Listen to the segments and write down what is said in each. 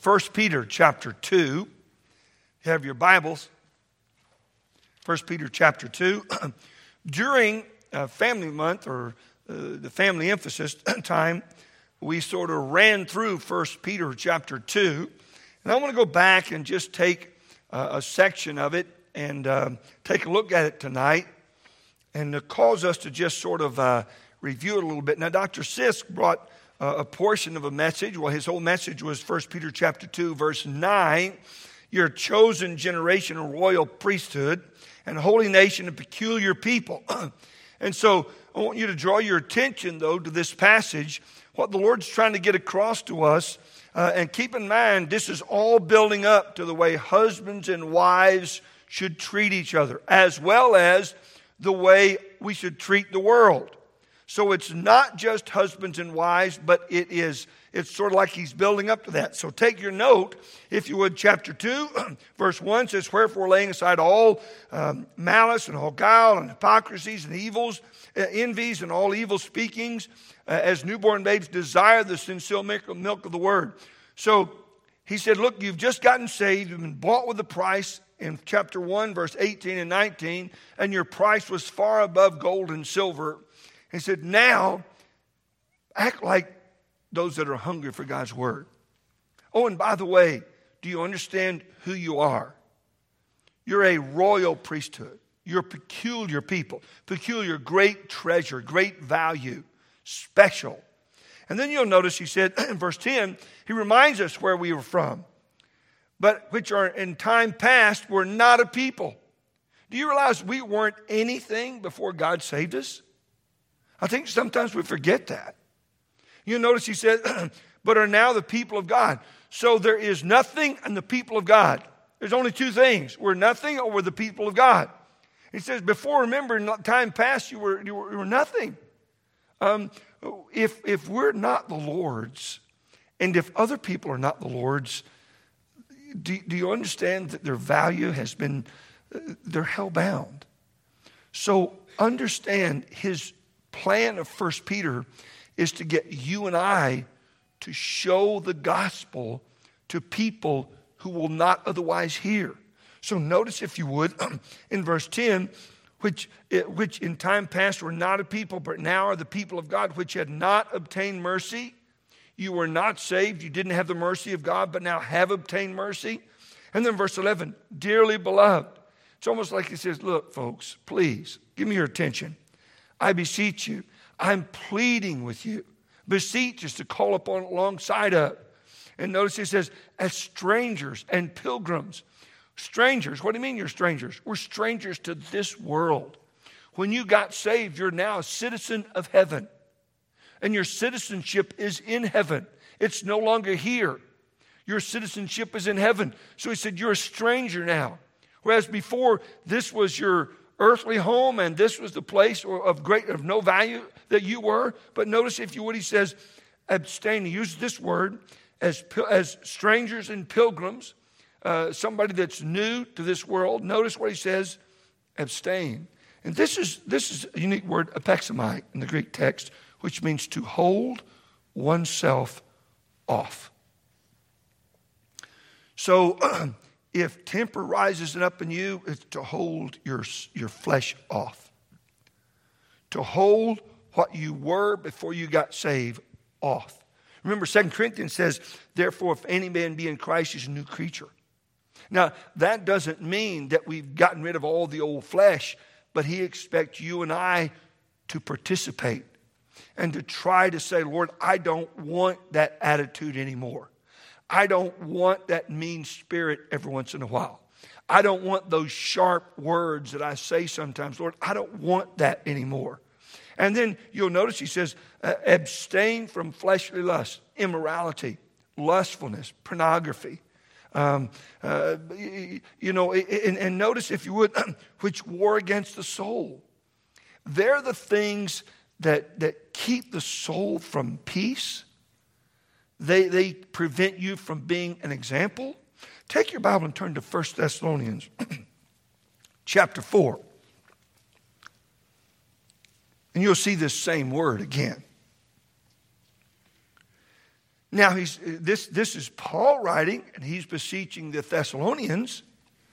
1 Peter chapter 2. You have your Bibles. 1 Peter chapter 2. During family month or the family emphasis time, we sort of ran through 1 Peter chapter 2. And I want to go back and just take a section of it and take a look at it tonight and cause us to just sort of review it a little bit. Now, Dr. Sisk brought a portion of a message. Well, his whole message was 1 Peter chapter 2, verse 9. You're a chosen generation, a royal priesthood, and a holy nation, a peculiar people. And so I want you to draw your attention, though, to this passage, what the Lord's trying to get across to us. And keep in mind, this is all building up to the way husbands and wives should treat each other, as well as the way we should treat the world. So it's not just husbands and wives, but it's sort of like he's building up to that. So take your note, if you would, chapter 2, verse 1 says, wherefore laying aside all malice and all guile and hypocrisies and evils, envies and all evil speakings, as newborn babes desire the sincere milk of the word. So he said, look, you've just gotten saved, you've been bought with a price in chapter 1, verse 18 and 19, and your price was far above gold and silver. He said, now, act like those that are hungry for God's word. Oh, and by the way, do you understand who you are? You're a royal priesthood. You're a peculiar people. Peculiar, great treasure, great value, special. And then you'll notice he said in verse 10, he reminds us where we were from. But which are in time past were not a people. Do you realize we weren't anything before God saved us? I think sometimes we forget that. You notice he said, but are now the people of God. So there is nothing and the people of God. There's only two things. We're nothing or we're the people of God. He says, before, remember, in time past, you were nothing. If we're not the Lord's, and if other people are not the Lord's, do you understand that their value has been, they're hell-bound. So understand his plan of 1 Peter is to get you and I to show the gospel to people who will not otherwise hear. So notice, if you would, in verse 10, which in time past were not a people, but now are the people of God, which had not obtained mercy. You were not saved. You didn't have the mercy of God, but now have obtained mercy. And then verse 11, dearly beloved. It's almost like he says, look, folks, please, give me your attention. I beseech you. I'm pleading with you. Beseech is to call upon alongside of. And notice he says, as strangers and pilgrims. Strangers, what do you mean you're strangers? We're strangers to this world. When you got saved, you're now a citizen of heaven. And your citizenship is in heaven. It's no longer here. Your citizenship is in heaven. So he said, you're a stranger now. Whereas before, this was your earthly home, and this was the place of no value that you were. But notice, if you would, he says, abstain. He uses this word as strangers and pilgrims, somebody that's new to this world. Notice what he says, abstain. And this is a unique word, apexamai, in the Greek text, which means to hold oneself off. So if temper rises up in you, it's to hold your flesh off. To hold what you were before you got saved off. Remember, 2 Corinthians says, therefore, if any man be in Christ, he's a new creature. Now, that doesn't mean that we've gotten rid of all the old flesh, but he expects you and I to participate and to try to say, Lord, I don't want that attitude anymore. I don't want that mean spirit every once in a while. I don't want those sharp words that I say sometimes. Lord, I don't want that anymore. And then you'll notice he says, abstain from fleshly lust, immorality, lustfulness, pornography. And notice, if you would, which war against the soul. They're the things that keep the soul from peace. They prevent you from being an example. Take your Bible and turn to 1 Thessalonians chapter 4. And you'll see this same word again. Now, this is Paul writing, and he's beseeching the Thessalonians.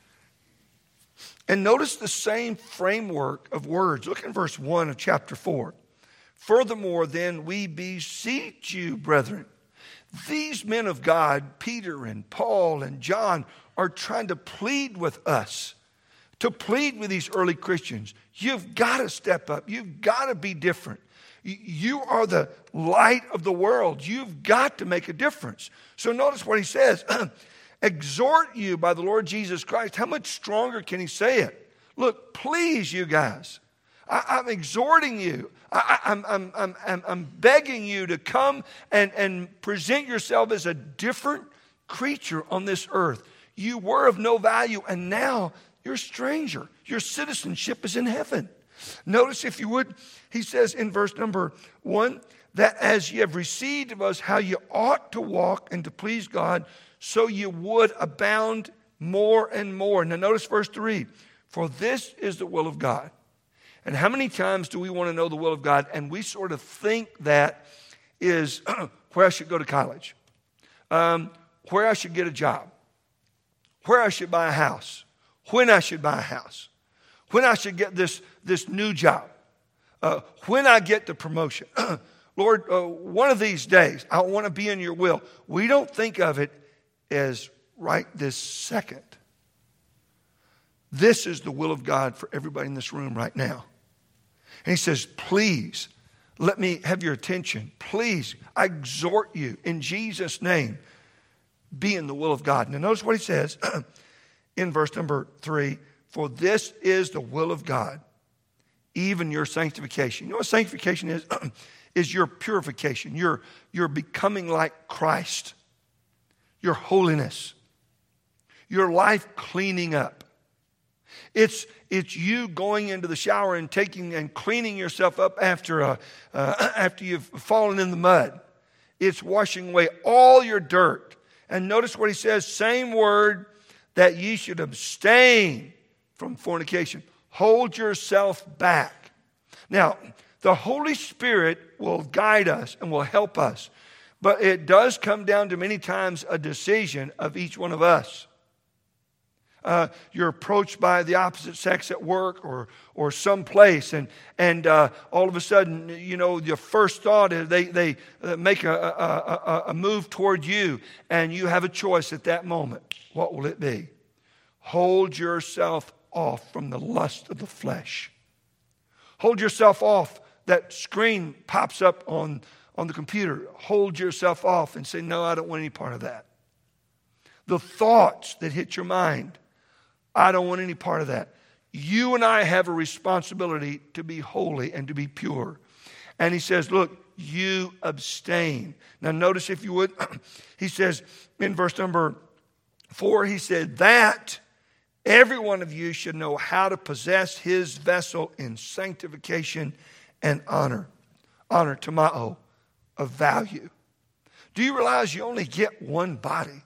And notice the same framework of words. Look in verse 1 of chapter 4. Furthermore, then, we beseech you, brethren. These men of God, Peter and Paul and John, are trying to plead with us, to plead with these early Christians. You've got to step up. You've got to be different. You are the light of the world. You've got to make a difference. So notice what he says. Exhort you by the Lord Jesus Christ. How much stronger can he say it? Look, please, you guys. I'm exhorting you. I'm begging you to come and present yourself as a different creature on this earth. You were of no value, and now you're a stranger. Your citizenship is in heaven. Notice, if you would, he says in verse number 1, that as ye have received of us how you ought to walk and to please God, so you would abound more and more. Now notice verse 3, for this is the will of God. And how many times do we want to know the will of God, and we sort of think that is where I should go to college, where I should get a job, where I should buy a house, when I should buy a house, when I should get this new job, when I get the promotion. Lord, one of these days, I want to be in your will. We don't think of it as right this second. This is the will of God for everybody in this room right now. And he says, please, let me have your attention. Please, I exhort you in Jesus' name, be in the will of God. Now notice what he says in verse number 3, for this is the will of God, even your sanctification. You know what sanctification is? Is your purification, your becoming like Christ, your holiness, your life cleaning up. It's you going into the shower and taking and cleaning yourself up after you've fallen in the mud. It's washing away all your dirt. And notice what he says, same word, that ye should abstain from fornication. Hold yourself back. Now, the Holy Spirit will guide us and will help us. But it does come down to many times a decision of each one of us. You're approached by the opposite sex at work or someplace, and all of a sudden, you know, your first thought is they make a move toward you, and you have a choice at that moment. What will it be? Hold yourself off from the lust of the flesh. Hold yourself off. That screen pops up on the computer. Hold yourself off and say, no, I don't want any part of that. The thoughts that hit your mind, I don't want any part of that. You and I have a responsibility to be holy and to be pure. And he says, look, you abstain. Now notice, if you would, he says in verse number 4, he said that every one of you should know how to possess his vessel in sanctification and honor. Honor, tomao, of value. Do you realize you only get one body?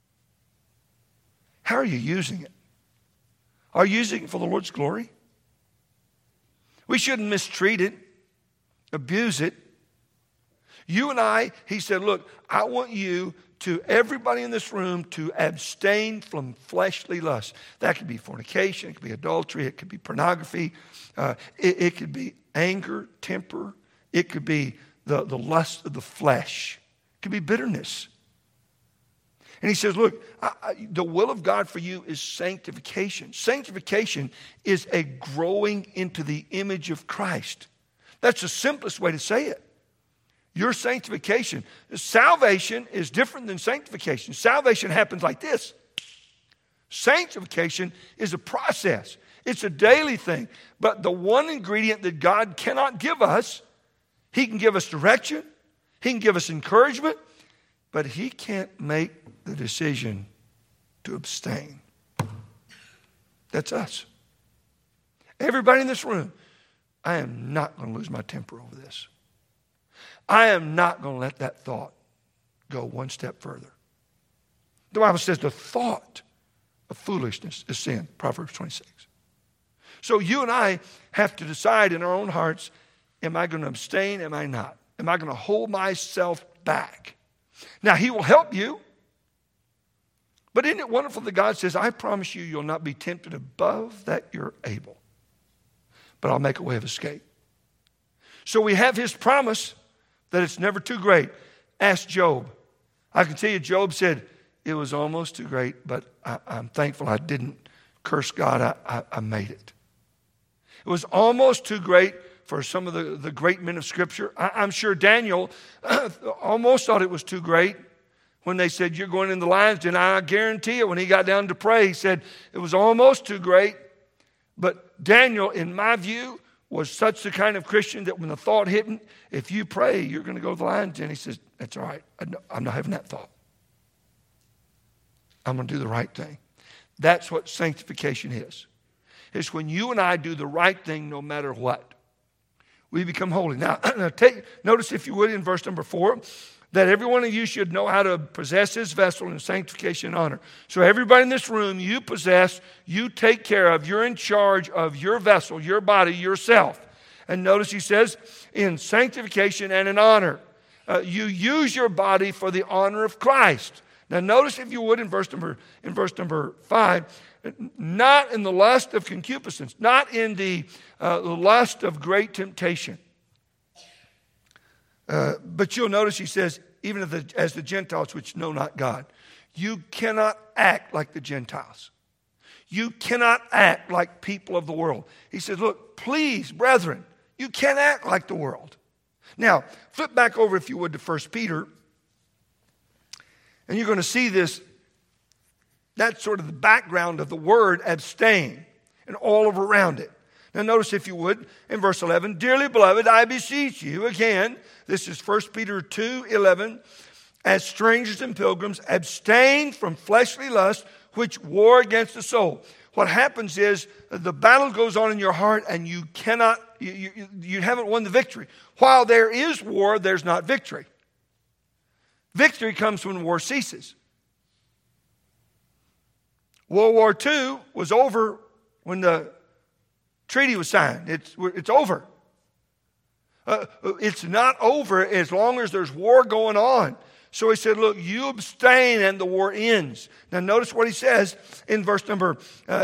How are you using it? Are you using it for the Lord's glory? We shouldn't mistreat it, abuse it. You and I, he said, look, I want you to, everybody in this room, to abstain from fleshly lust. That could be fornication, it could be adultery, it could be pornography, it could be anger, temper, it could be the lust of the flesh, it could be bitterness. And he says, look, the will of God for you is sanctification. Sanctification is a growing into the image of Christ. That's the simplest way to say it. Your sanctification. Salvation is different than sanctification. Salvation happens like this. Sanctification is a process. It's a daily thing. But the one ingredient that God cannot give us, he can give us direction, he can give us encouragement, but he can't make the decision to abstain. That's us. Everybody in this room, I am not going to lose my temper over this. I am not going to let that thought go one step further. The Bible says the thought of foolishness is sin, Proverbs 26. So you and I have to decide in our own hearts, am I going to abstain? Am I not? Am I going to hold myself back? Now, he will help you. But isn't it wonderful that God says, I promise you, you'll not be tempted above that you're able. But I'll make a way of escape. So we have his promise that it's never too great. Ask Job. I can tell you, Job said, it was almost too great, but I'm thankful I didn't curse God. I made it. It was almost too great for some of the great men of Scripture. I'm sure Daniel almost thought it was too great when they said, you're going in the lion's den. I guarantee you, when he got down to pray, he said, it was almost too great. But Daniel, in my view, was such the kind of Christian that when the thought hit him, if you pray, you're going to go to the lion's den. He says, that's all right. I'm not having that thought. I'm going to do the right thing. That's what sanctification is. It's when you and I do the right thing no matter what. We become holy. Now, notice, if you would, in verse number 4, that every one of you should know how to possess his vessel in sanctification and honor. So everybody in this room, you possess, you take care of, you're in charge of your vessel, your body, yourself. And notice he says, in sanctification and in honor. You use your body for the honor of Christ. Now notice, if you would, in verse number 5, not in the lust of concupiscence, not in the lust of great temptation. But you'll notice he says, even as the Gentiles which know not God. You cannot act like the Gentiles. You cannot act like people of the world. He says, look, please, brethren, you can't act like the world. Now, flip back over, if you would, to 1 Peter. And you're going to see this. That's sort of the background of the word abstain and all over around it. Now notice, if you would, in verse 11, dearly beloved, I beseech you, again, this is 1 Peter 2:11, as strangers and pilgrims, abstain from fleshly lust, which war against the soul. What happens is the battle goes on in your heart and you cannot, you haven't won the victory. While there is war, there's not victory. Victory comes when war ceases. World War II was over when the treaty was signed. It's over. It's not over as long as there's war going on. So he said, look, you abstain and the war ends. Now notice what he says in verse number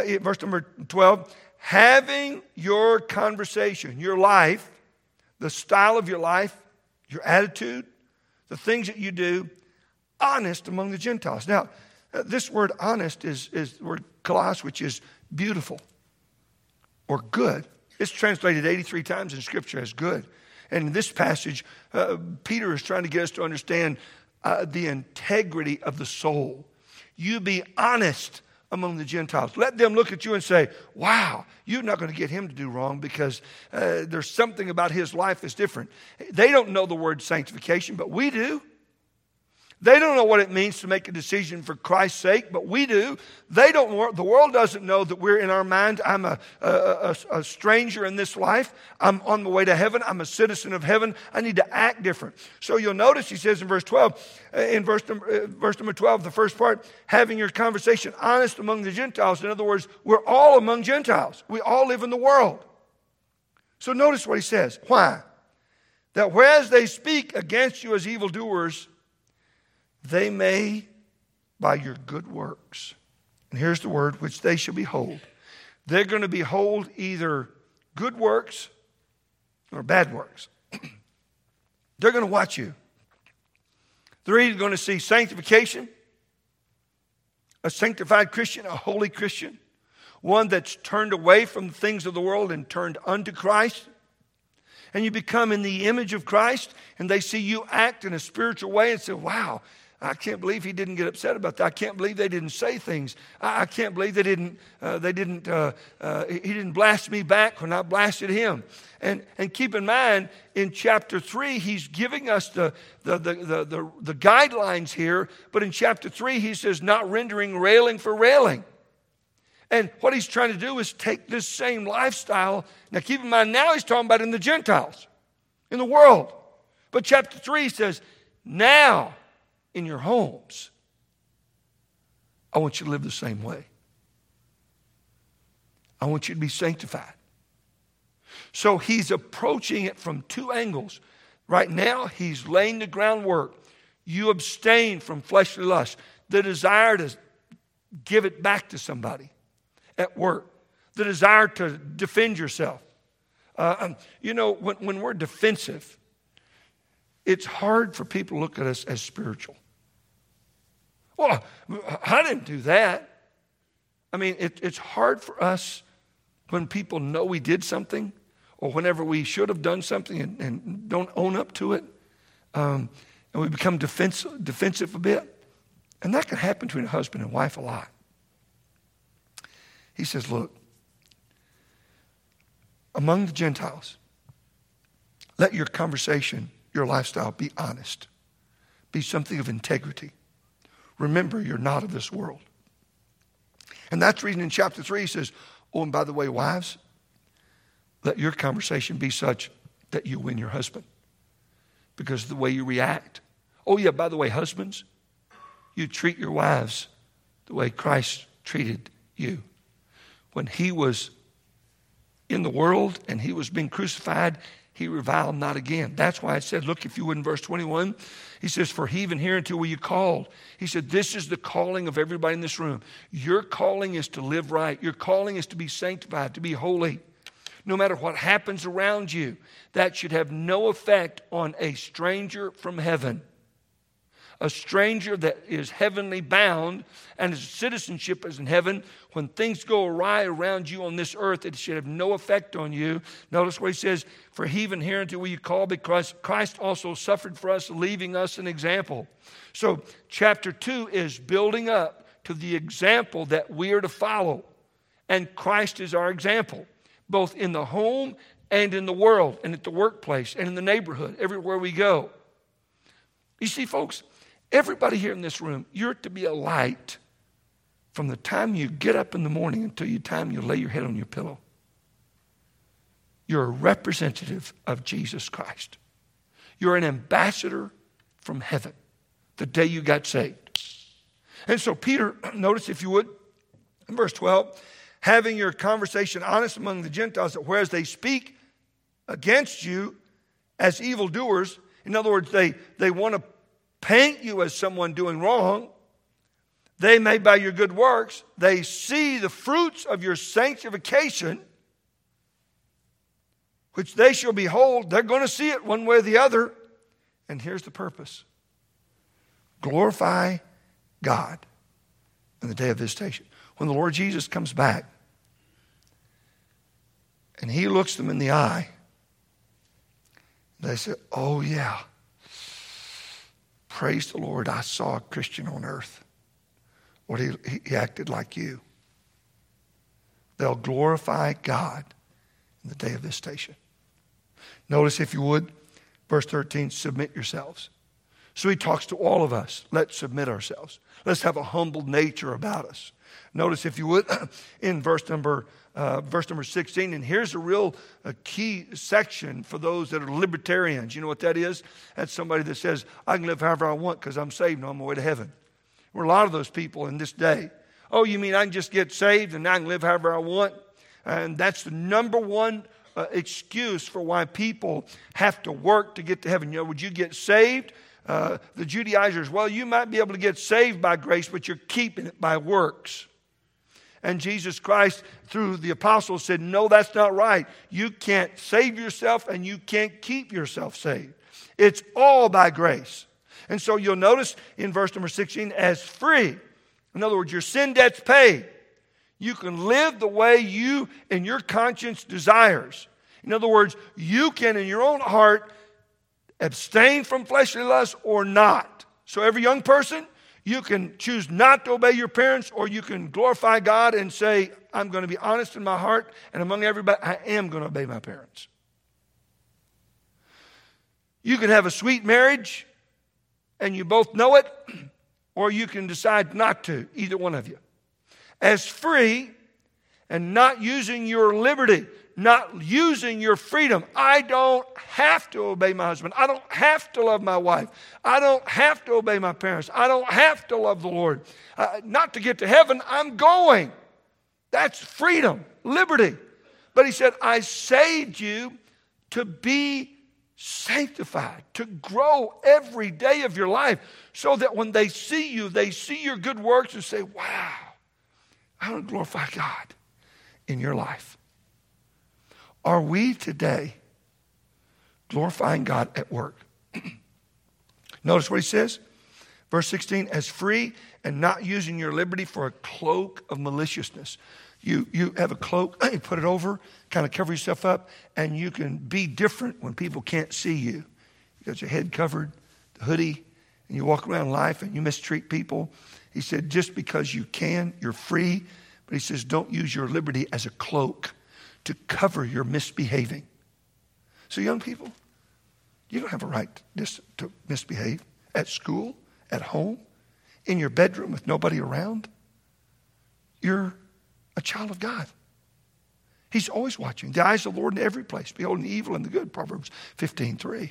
12. Having your conversation, your life, the style of your life, your attitude, the things that you do, honest among the Gentiles. Now, this word honest is the word kalos, which is beautiful or good. It's translated 83 times in Scripture as good. And in this passage, Peter is trying to get us to understand the integrity of the soul. You be honest among the Gentiles. Let them look at you and say, wow, you're not going to get him to do wrong because there's something about his life that's different. They don't know the word sanctification, but we do. They don't know what it means to make a decision for Christ's sake, but we do. The world doesn't know that we're in our mind, I'm a stranger in this life. I'm on my way to heaven. I'm a citizen of heaven. I need to act different. So you'll notice he says in verse 12, verse number 12, the first part, having your conversation honest among the Gentiles. In other words, we're all among Gentiles. We all live in the world. So notice what he says. Why? That whereas they speak against you as evildoers, they may, by your good works, and here's the word, which they shall behold. They're going to behold either good works or bad works. They're going to watch you. They're either going to see sanctification, a sanctified Christian, a holy Christian, one that's turned away from the things of the world and turned unto Christ. And you become in the image of Christ, and they see you act in a spiritual way and say, wow, I can't believe he didn't get upset about that. I can't believe they didn't say things. I can't believe he didn't blast me back when I blasted him. And keep in mind, in chapter 3, he's giving us the guidelines here. But in chapter 3, he says, not rendering railing for railing. And what he's trying to do is take this same lifestyle. Now keep in mind, now he's talking about in the Gentiles, in the world. But chapter 3 says, now, in your homes, I want you to live the same way. I want you to be sanctified. So he's approaching it from two angles. Right now, he's laying the groundwork. You abstain from fleshly lust. The desire to give it back to somebody at work. The desire to defend yourself. When we're defensive, it's hard for people to look at us as spiritual. Well, I didn't do that. I mean, it's hard for us when people know we did something or whenever we should have done something and don't own up to it. And we become defensive a bit. And that can happen between a husband and wife a lot. He says, look, among the Gentiles, let your conversation, your lifestyle be honest. Be something of integrity. Remember, you're not of this world. And that's the reason in chapter 3 he says, oh, and by the way, wives, let your conversation be such that you win your husband. Because of the way you react. Oh, yeah, by the way, husbands, you treat your wives the way Christ treated you. When he was in the world and he was being crucified, he reviled not again. That's why I said, look, if you would, in verse 21, he says, for he even hereunto were you called. He said, this is the calling of everybody in this room. Your calling is to live right. Your calling is to be sanctified, to be holy. No matter what happens around you, that should have no effect on a stranger from heaven. A stranger that is heavenly bound and his citizenship is in heaven. When things go awry around you on this earth, it should have no effect on you. Notice what he says, for he even hereunto will you call, because Christ also suffered for us, leaving us an example. So chapter 2 is building up to the example that we are to follow. And Christ is our example, both in the home and in the world and at the workplace and in the neighborhood, everywhere we go. You see, folks, everybody here in this room, you're to be a light from the time you get up in the morning until the time you lay your head on your pillow. You're a representative of Jesus Christ. You're an ambassador from heaven the day you got saved. And so Peter, notice if you would, in verse 12, having your conversation honest among the Gentiles, that whereas they speak against you as evildoers, in other words, they want to paint you as someone doing wrong, they may by your good works, they see the fruits of your sanctification, which they shall behold. They're going to see it one way or the other. And here's the purpose. Glorify God in the day of visitation. When the Lord Jesus comes back and he looks them in the eye, they say, oh yeah, praise the Lord, I saw a Christian on earth. What he acted like you. They'll glorify God in the day of visitation. Notice, if you would, verse 13, submit yourselves. So he talks to all of us. Let's submit ourselves. Let's have a humble nature about us. Notice, if you would, in verse number 16, and here's a key section for those that are libertarians. You know what that is? That's somebody that says, I can live however I want because I'm saved and I'm on my way to heaven. We're a lot of those people in this day. Oh, you mean I can just get saved and I can live however I want? And that's the number one excuse for why people have to work to get to heaven. You know, would you get saved? The Judaizers, well, you might be able to get saved by grace, but you're keeping it by works. And Jesus Christ, through the apostles, said, no, that's not right. You can't save yourself and you can't keep yourself saved. It's all by grace. And so you'll notice in verse number 16, as free. In other words, your sin debt's paid. You can live the way you and your conscience desires. In other words, you can in your own heart abstain from fleshly lust or not. So every young person, you can choose not to obey your parents, or you can glorify God and say, I'm going to be honest in my heart, and among everybody, I am going to obey my parents. You can have a sweet marriage, and you both know it, or you can decide not to, either one of you. As free and not using your liberty, not using your freedom. I don't have to obey my husband. I don't have to love my wife. I don't have to obey my parents. I don't have to love the Lord. Not to get to heaven, I'm going. That's freedom, liberty. But he said, I saved you to be sanctified, to grow every day of your life so that when they see you, they see your good works and say, wow, I want to glorify God in your life. Are we today glorifying God at work? Notice what he says. Verse 16, as free and not using your liberty for a cloak of maliciousness. You have a cloak, you put it over, kind of cover yourself up, and you can be different when people can't see you. You got your head covered, the hoodie, and you walk around life and you mistreat people. He said, just because you can, you're free. But he says, don't use your liberty as a cloak to cover your misbehaving. So young people, you don't have a right to misbehave at school, at home, in your bedroom with nobody around. You're a child of God. He's always watching. The eyes of the Lord in every place, beholding the evil and the good, Proverbs 15:3.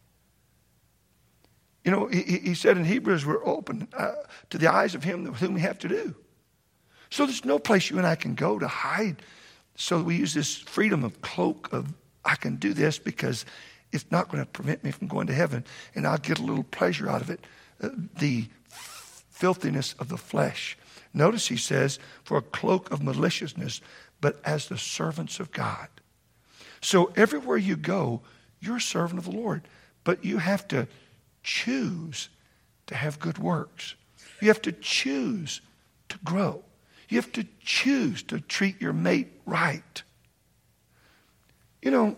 You know, he said in Hebrews, we're open to the eyes of him with whom we have to do. So there's no place you and I can go to hide. So we use this freedom of cloak of, I can do this because it's not going to prevent me from going to heaven, and I'll get a little pleasure out of it. The filthiness of the flesh. Notice he says, for a cloak of maliciousness, but as the servants of God. So everywhere you go, you're a servant of the Lord. But you have to choose to have good works. You have to choose to grow. You have to choose to treat your mate right. You know,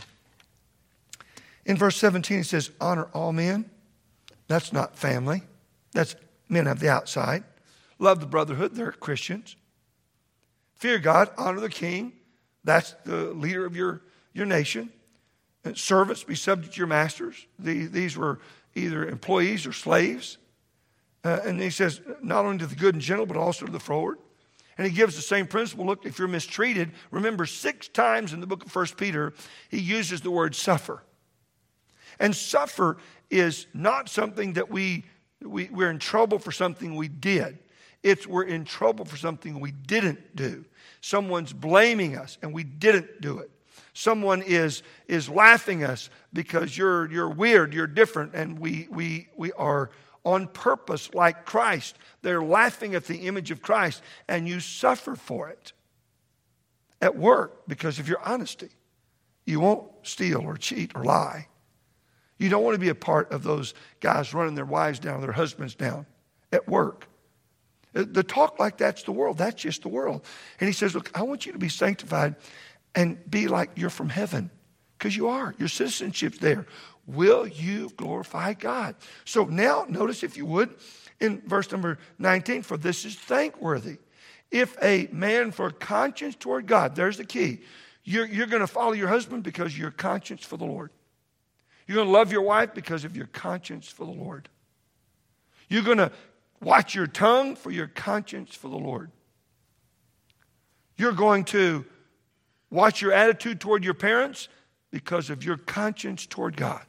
in verse 17 it says, honor all men. That's not family. That's men of the outside. Love the brotherhood. They're Christians. Fear God. Honor the king. That's the leader of your nation. And servants, be subject to your masters. These were either employees or slaves. And he says, not only to the good and gentle, but also to the froward. And he gives the same principle. Look, if you're mistreated, remember 6 times in the book of 1 Peter, he uses the word suffer. And suffer is not something that we're in trouble for something we did. It's we're in trouble for something we didn't do. Someone's blaming us and we didn't do it. Someone is laughing us because you're weird, you're different, and we are on purpose like Christ. They're laughing at the image of Christ, and you suffer for it at work because of your honesty. You won't steal or cheat or lie. You don't want to be a part of those guys running their wives down, their husbands down at work. The talk like that's the world. That's just the world. And he says, look, I want you to be sanctified and be like you're from heaven. Because you are. Your citizenship's there. Will you glorify God? So now, notice if you would, in verse number 19, for this is thankworthy. If a man for conscience toward God, there's the key. You're going to follow your husband because of your conscience for the Lord. You're going to love your wife because of your conscience for the Lord. You're going to watch your tongue for your conscience for the Lord. You're going to watch your attitude toward your parents because of your conscience toward God.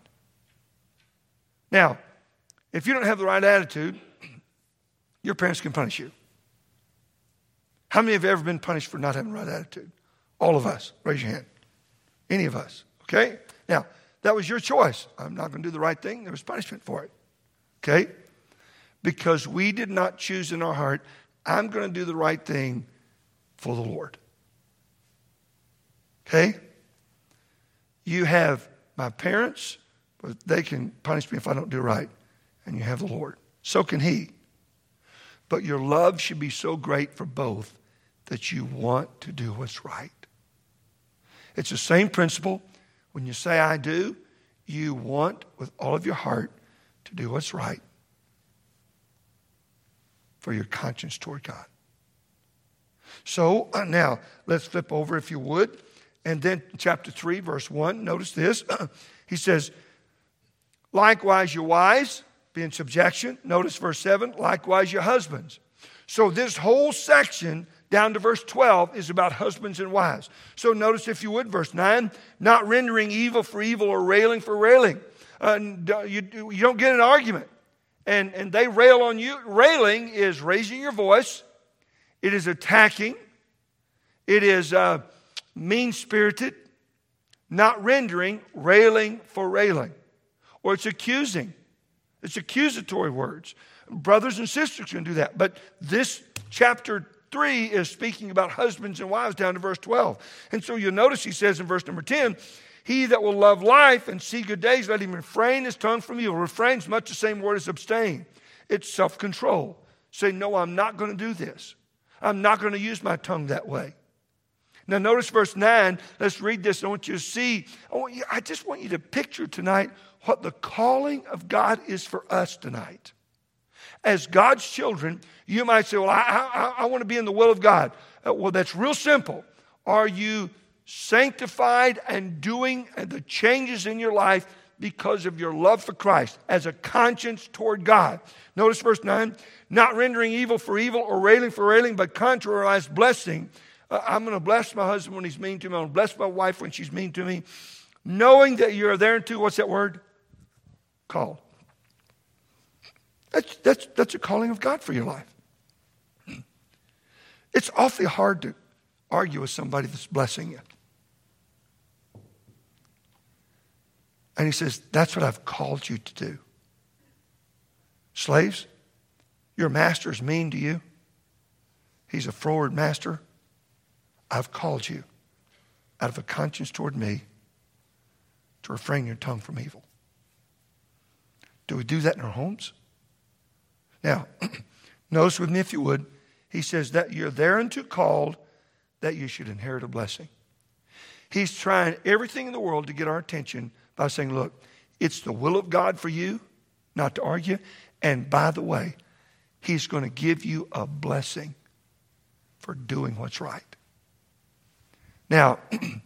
Now, if you don't have the right attitude, your parents can punish you. How many have ever been punished for not having the right attitude? All of us. Raise your hand. Any of us. Okay? Now, that was your choice. I'm not going to do the right thing. There was punishment for it. Okay? Because we did not choose in our heart, I'm going to do the right thing for the Lord. Okay? You have my parents, but they can punish me if I don't do right. And you have the Lord. So can he. But your love should be so great for both that you want to do what's right. It's the same principle. When you say I do, you want with all of your heart to do what's right for your conscience toward God. So now let's flip over if you would. And then chapter 3, verse 1, notice this. He says, likewise your wives, be in subjection. Notice verse 7, likewise your husbands. So this whole section down to verse 12 is about husbands and wives. So notice if you would, verse 9, not rendering evil for evil or railing for railing. You don't get an argument. And they rail on you. Railing is raising your voice. It is attacking. It is mean-spirited. not rendering railing for railing. Or it's accusing. It's accusatory words. Brothers and sisters can do that. But this chapter 3 is speaking about husbands and wives down to verse 12. And so you'll notice he says in verse number 10, he that will love life and see good days, let him refrain his tongue from evil. Refrain is much the same word as abstain. It's self-control. Say, no, I'm not going to do this. I'm not going to use my tongue that way. Now notice verse 9. Let's read this. I want you to see. I just want you to picture tonight what the calling of God is for us tonight. As God's children, you might say, well, I want to be in the will of God. Well, that's real simple. Are you sanctified and doing the changes in your life because of your love for Christ as a conscience toward God? Notice verse 9. Not rendering evil for evil or railing for railing, but contrariwise blessing. I'm going to bless my husband when he's mean to me. I'm going to bless my wife when she's mean to me. Knowing that you're thereunto, what's that word? Called. That's a calling of God for your life. It's awfully hard to argue with somebody that's blessing you. And he says, that's what I've called you to do. Slaves, your master is mean to you. He's a froward master. I've called you out of a conscience toward me to refrain your tongue from evil. Do we do that in our homes? Now, notice with me if you would, he says that you're thereunto called that you should inherit a blessing. He's trying everything in the world to get our attention by saying, look, it's the will of God for you not to argue. And by the way, he's going to give you a blessing for doing what's right. Now,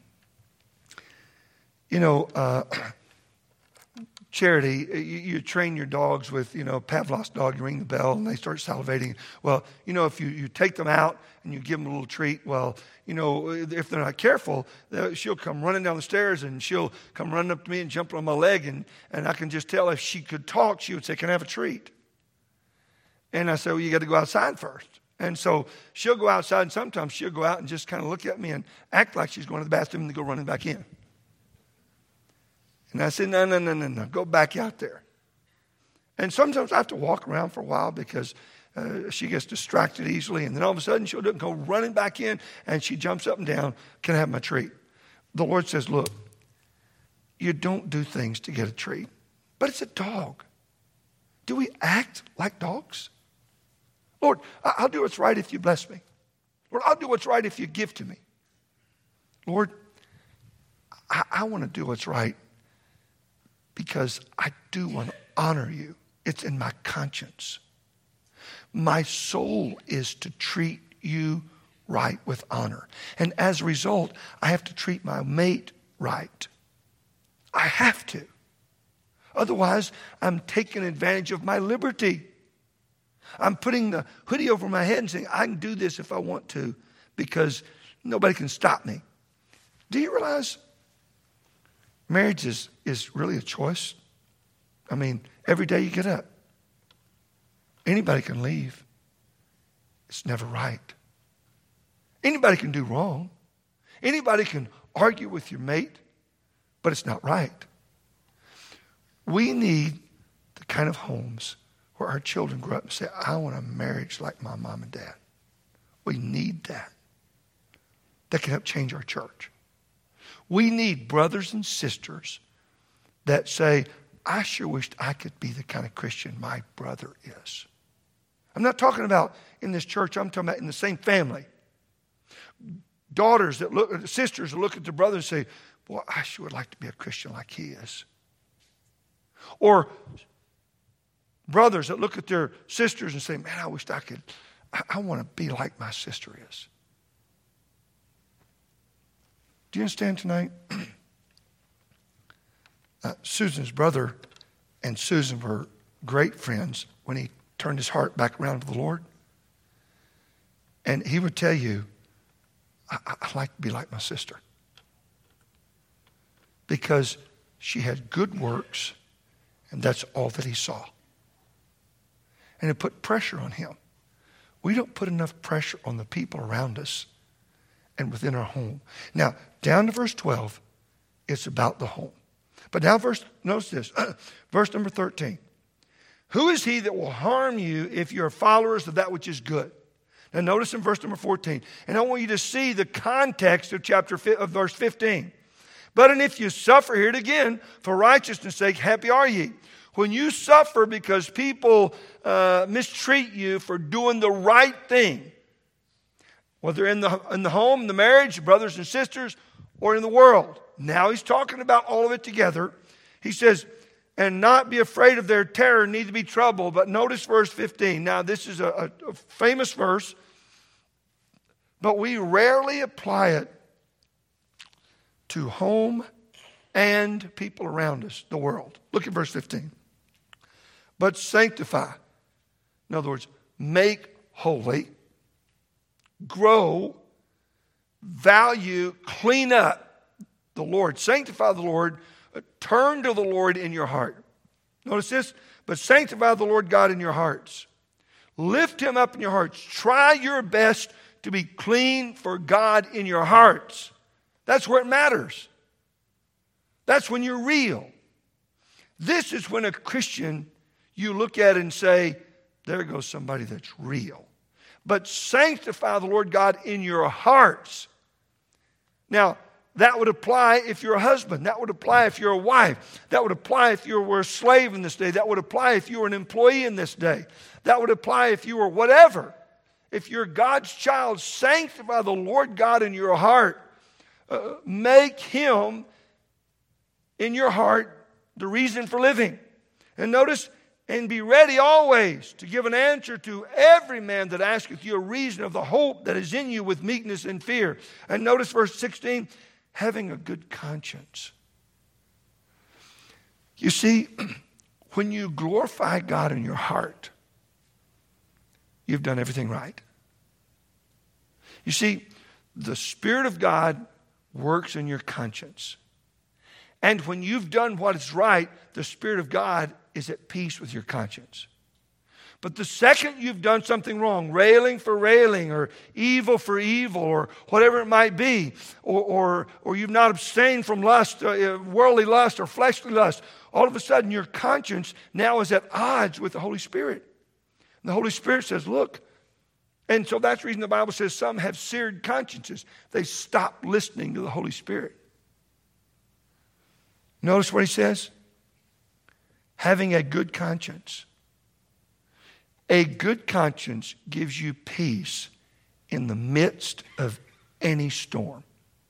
Charity, you train your dogs with, Pavlov's dog, you ring the bell and they start salivating. Well, if you take them out and you give them a little treat, well, if they're not careful, she'll come running down the stairs and she'll come running up to me and jump on my leg. And I can just tell if she could talk, she would say, can I have a treat? And I say, well, you got to go outside first. And so she'll go outside and sometimes she'll go out and just kind of look at me and act like she's going to the bathroom and then go running back in. And I said, no, go back out there. And sometimes I have to walk around for a while because she gets distracted easily. And then all of a sudden she'll go running back in and she jumps up and down. Can I have my treat? The Lord says, look, you don't do things to get a treat, but it's a dog. Do we act like dogs? Lord, I'll do what's right if you bless me. Lord, I'll do what's right if you give to me. Lord, I want to do what's right because I do want to honor you. It's in my conscience. My soul is to treat you right with honor. And as a result, I have to treat my mate right. I have to. Otherwise, I'm taking advantage of my liberty. I'm putting the hoodie over my head and saying, I can do this if I want to because nobody can stop me. Do you realize marriage is really a choice? I mean, every day you get up. Anybody can leave. It's never right. Anybody can do wrong. Anybody can argue with your mate, but it's not right. We need the kind of homes where our children grow up and say, I want a marriage like my mom and dad. We need that. That can help change our church. We need brothers and sisters that say, I sure wished I could be the kind of Christian my brother is. I'm not talking about in this church. I'm talking about in the same family. Daughters that look, sisters that look at their brother and say, boy, I sure would like to be a Christian like he is. Or brothers that look at their sisters and say, man, I wished I want to be like my sister is. Do you understand tonight? Susan's brother and Susan were great friends when he turned his heart back around to the Lord. And he would tell you, I'd like to be like my sister. Because she had good works, and that's all that he saw. And it put pressure on him. We don't put enough pressure on the people around us and within our home. Now, down to verse 12, It's about the home. But now notice this, verse number 13. Who is he that will harm you if you are followers of that which is good? Now notice in verse number 14. And I want you to see the context of verse 15. But and if you suffer, hear it again, for righteousness' sake, happy are ye. When you suffer because people mistreat you for doing the right thing, whether in the home, the marriage, brothers and sisters, or in the world. Now he's talking about all of it together. He says, and not be afraid of their terror, neither be troubled. But notice verse 15. Now this is a famous verse, but we rarely apply it to home and people around us, the world. Look at verse 15. But sanctify. In other words, make holy, grow, value, clean up the Lord. Sanctify the Lord. Turn to the Lord in your heart. Notice this. But sanctify the Lord God in your hearts. Lift him up in your hearts. Try your best to be clean for God in your hearts. That's where it matters. That's when you're real. This is when a Christian, you look at it and say, there goes somebody that's real. But sanctify the Lord God in your hearts. Now, that would apply if you're a husband. That would apply if you're a wife. That would apply if you were a slave in this day. That would apply if you were an employee in this day. That would apply if you were whatever. If you're God's child, sanctify the Lord God in your heart. Make him in your heart the reason for living. And notice, and be ready always to give an answer to every man that asketh you a reason of the hope that is in you with meekness and fear. And notice verse 16, having a good conscience. You see, when you glorify God in your heart, you've done everything right. You see, the Spirit of God works in your conscience. And when you've done what is right, the Spirit of God is at peace with your conscience. But the second you've done something wrong, railing for railing, or evil for evil, or whatever it might be, or you've not abstained from lust, worldly lust or fleshly lust, all of a sudden your conscience now is at odds with the Holy Spirit. And the Holy Spirit says, look. And so that's the reason the Bible says some have seared consciences. They stop listening to the Holy Spirit. Notice what he says. Having a good conscience. A good conscience gives you peace in the midst of any storm.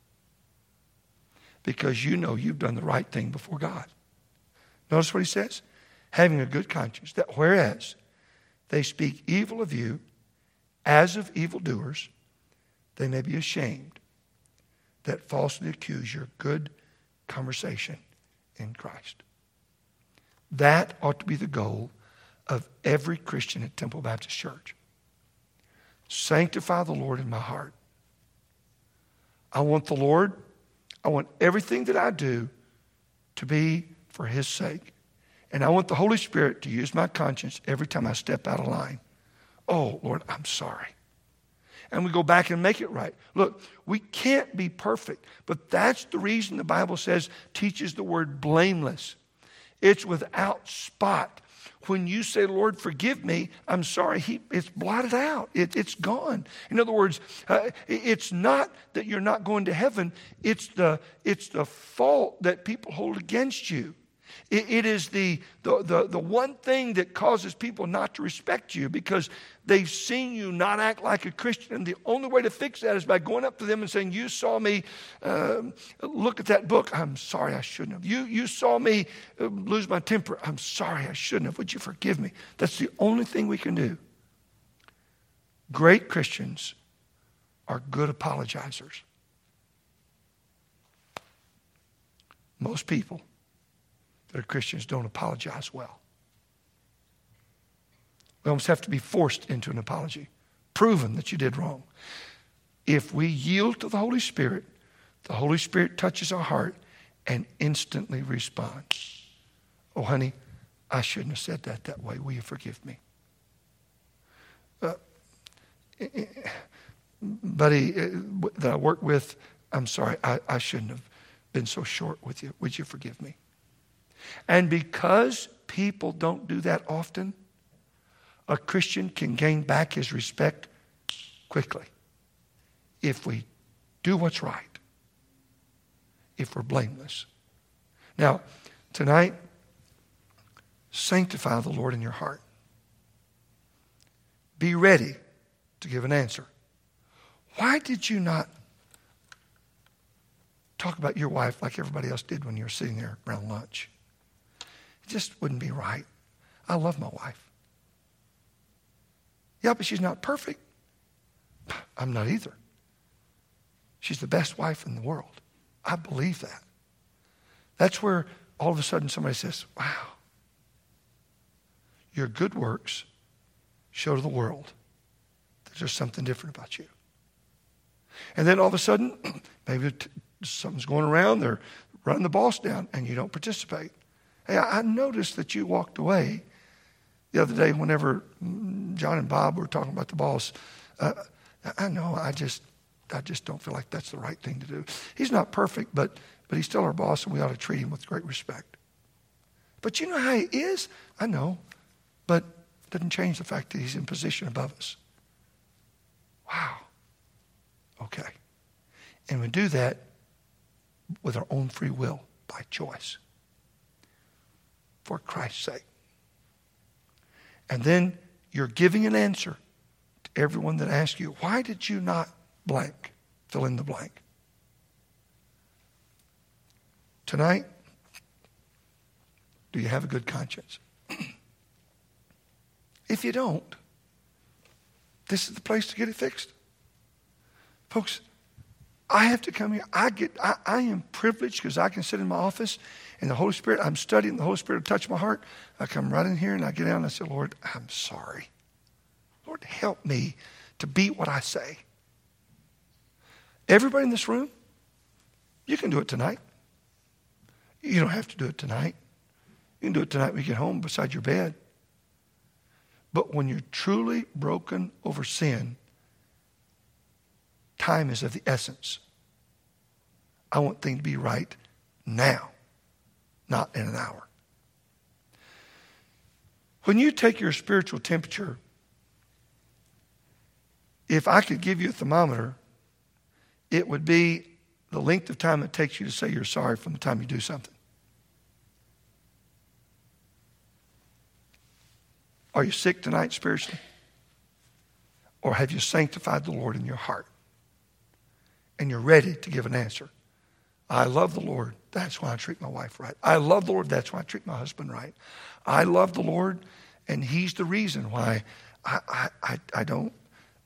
Because you know you've done the right thing before God. Notice what he says. Having a good conscience. That whereas they speak evil of you as of evildoers, they may be ashamed that falsely accuse your good conversation in Christ. That ought to be the goal of every Christian at Temple Baptist Church. Sanctify the Lord in my heart. I want the Lord, I want everything that I do to be for his sake. And I want the Holy Spirit to use my conscience every time I step out of line. Oh, Lord, I'm sorry. And we go back and make it right. Look, we can't be perfect, but that's the reason the Bible says, teaches the word blameless. It's without spot. When you say, Lord, forgive me, I'm sorry, it's blotted out. It's gone. In other words, it's not that you're not going to heaven. It's the fault that people hold against you. It is the one thing that causes people not to respect you because they've seen you not act like a Christian. And the only way to fix that is by going up to them and saying, you saw me look at that book. I'm sorry, I shouldn't have. You saw me lose my temper. I'm sorry, I shouldn't have. Would you forgive me? That's the only thing we can do. Great Christians are good apologizers. Most people that are Christians don't apologize well. We almost have to be forced into an apology, proven that you did wrong. If we yield to the Holy Spirit touches our heart and instantly responds. Oh, honey, I shouldn't have said that way. Will you forgive me? Buddy that I work with, I'm sorry, I shouldn't have been so short with you. Would you forgive me? And because people don't do that often, a Christian can gain back his respect quickly if we do what's right, if we're blameless. Now, tonight, sanctify the Lord in your heart. Be ready to give an answer. Why did you not talk about your wife like everybody else did when you were sitting there around lunch? It just wouldn't be right. I love my wife. Yeah, but she's not perfect. I'm not either. She's the best wife in the world. I believe that. That's where all of a sudden somebody says, wow, your good works show to the world that there's something different about you. And then all of a sudden, maybe something's going around, they're running the boss down, and you don't participate. Hey, I noticed that you walked away the other day whenever John and Bob were talking about the boss. I know, I just don't feel like that's the right thing to do. He's not perfect, but he's still our boss, and we ought to treat him with great respect. But you know how he is? I know, but it doesn't change the fact that he's in position above us. Wow. Okay. And we do that with our own free will, by choice, for Christ's sake. And then you're giving an answer to everyone that asks you, why did you not blank? Fill in the blank. Tonight, do you have a good conscience? If you don't, this is the place to get it fixed. Folks, I have to come here. I am privileged because I can sit in my office and the Holy Spirit, I'm studying, the Holy Spirit will touch my heart. I come right in here and I get down and I say, Lord, I'm sorry. Lord, help me to be what I say. Everybody in this room, you can do it tonight. You don't have to do it tonight. You can do it tonight when you get home beside your bed. But when you're truly broken over sin, time is of the essence. I want things to be right now, not in an hour. When you take your spiritual temperature, if I could give you a thermometer, it would be the length of time it takes you to say you're sorry from the time you do something. Are you sick tonight spiritually? Or have you sanctified the Lord in your heart? And you're ready to give an answer. I love the Lord. That's why I treat my wife right. I love the Lord. That's why I treat my husband right. I love the Lord, and He's the reason why I don't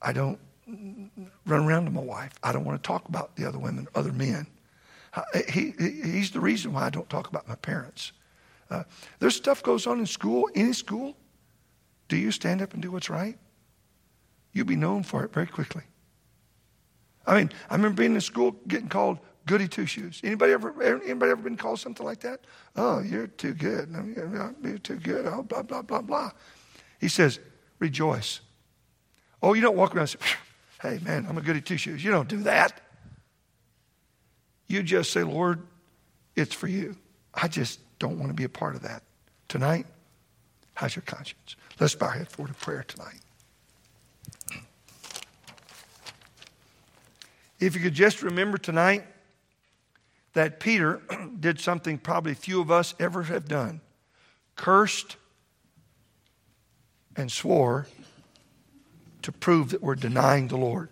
run around to my wife. I don't want to talk about the other women, other men. He's the reason why I don't talk about my parents. There's stuff goes on in school, any school. Do you stand up and do what's right? You'll be known for it very quickly. I mean, I remember being in school getting called goody two-shoes. Anybody ever been called something like that? Oh, you're too good. You're too good. Oh, blah, blah, blah, blah. He says, rejoice. Oh, you don't walk around and say, hey, man, I'm a goody two-shoes. You don't do that. You just say, Lord, it's for you. I just don't want to be a part of that. Tonight, how's your conscience? Let's bow our head forward to prayer tonight. If you could just remember tonight that Peter did something probably few of us ever have done. Cursed and swore to prove that we're denying the Lord.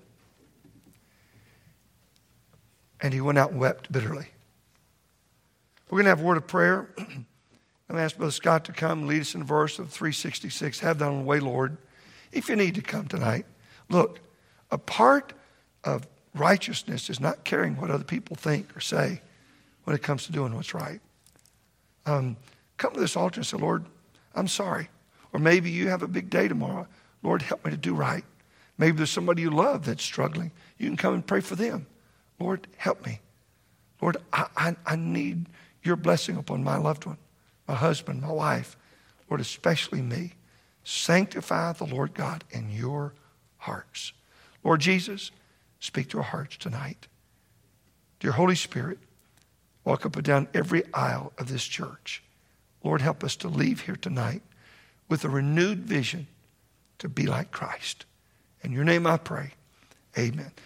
And he went out and wept bitterly. We're going to have a word of prayer. I'm going to ask Brother Scott to come and lead us in verse of 366. Have that on the way, Lord. If you need to come tonight. Look, a part of righteousness is not caring what other people think or say when it comes to doing what's right. Come to this altar and say, Lord, I'm sorry. Or maybe you have a big day tomorrow. Lord, help me to do right. Maybe there's somebody you love that's struggling. You can come and pray for them. Lord, help me. Lord, I need your blessing upon my loved one, my husband, my wife. Lord, especially me. Sanctify the Lord God in your hearts. Lord Jesus, speak to our hearts tonight. Dear Holy Spirit, walk up and down every aisle of this church. Lord, help us to leave here tonight with a renewed vision to be like Christ. In your name I pray. Amen.